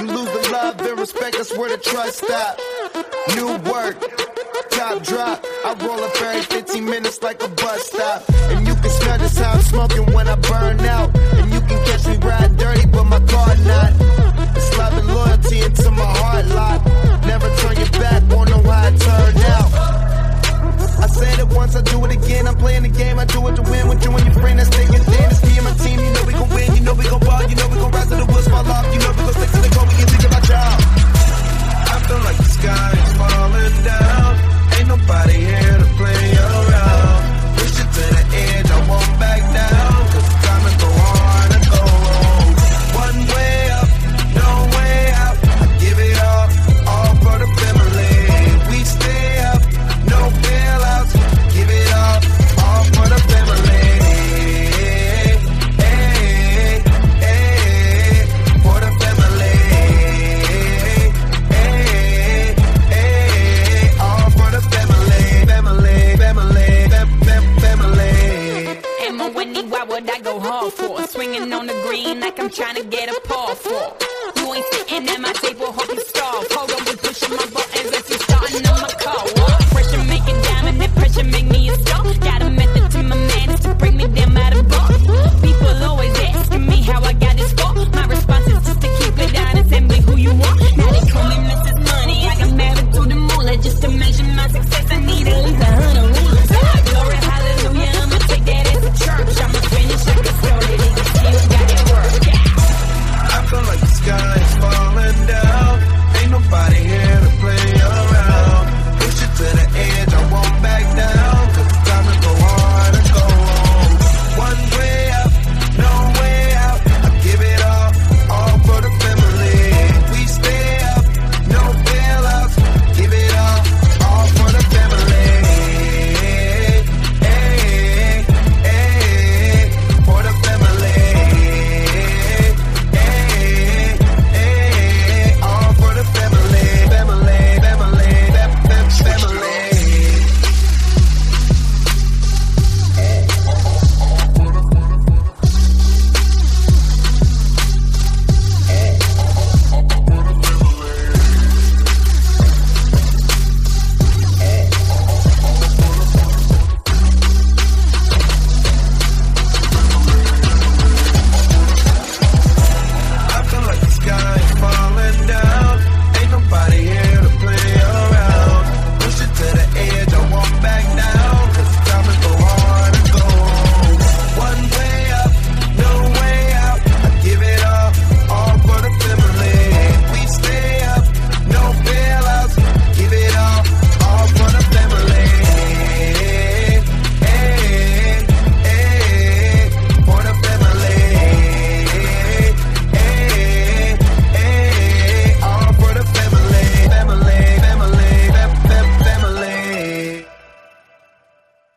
lose the love and respect, that's where the trust stop. New work, top drop. I roll up every 15 minutes like a bus stop. And you can smell just how I'm smoking when I burn out. And you can catch me riding dirty, but my car not. It's love and loyalty into my heart lot. Never turn your back, won't know how it turned out. I said it once, I do it again. I'm playing the game, I do it to win. With you and your friend, that's taking thin. It's me and my team, you know we gon' win. You know we gon' ball, you know we gon' rise to the wheels fall off. You know we gon' stick to the goal, we can think about y'all. I feel like the sky is falling down. Ain't nobody here to play around. Push it to the edge, I won't back down. Cause it's time to go hard and go home. One way up, no way out. I give it all for the family. We stay up, no bailouts. Give it all for the family. Hey, hey, for the family. Hey, hey, all for the family. Family. Am I winning? Why would I go hard for? Swinging on the green like I'm trying to get a paw for. You ain't sitting at my table, hope you starve. Hold on, we pushing my butt.